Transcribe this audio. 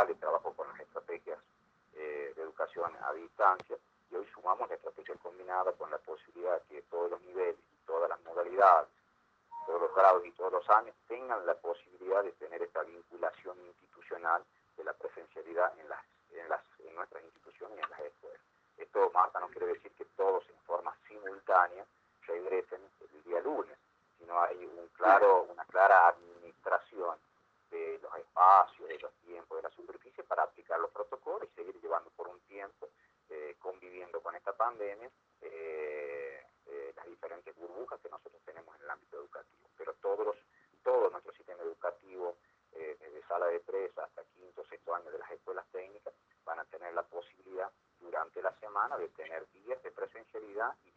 virtuales, trabajo con las estrategias de educación a distancia, y hoy sumamos la estrategia combinada con la posibilidad de que todos los niveles y todas las modalidades, todos los grados y todos los años tengan la posibilidad de tener esta vinculación institucional de la presencialidad en nuestras instituciones y en las escuelas. Esto, Marta, no quiere decir que todos en forma simultánea regresen el día lunes, sino hay una clara administración de los espacios, de los tiempos, de la superficie para aplicar los protocolos y seguir llevando por un tiempo, conviviendo con esta pandemia, las diferentes burbujas que nosotros tenemos en el ámbito educativo. Pero todo nuestro sistema educativo, desde sala de presa hasta quinto, sexto año de las escuelas técnicas, van a tener la posibilidad durante la semana de tener días de presencialidad y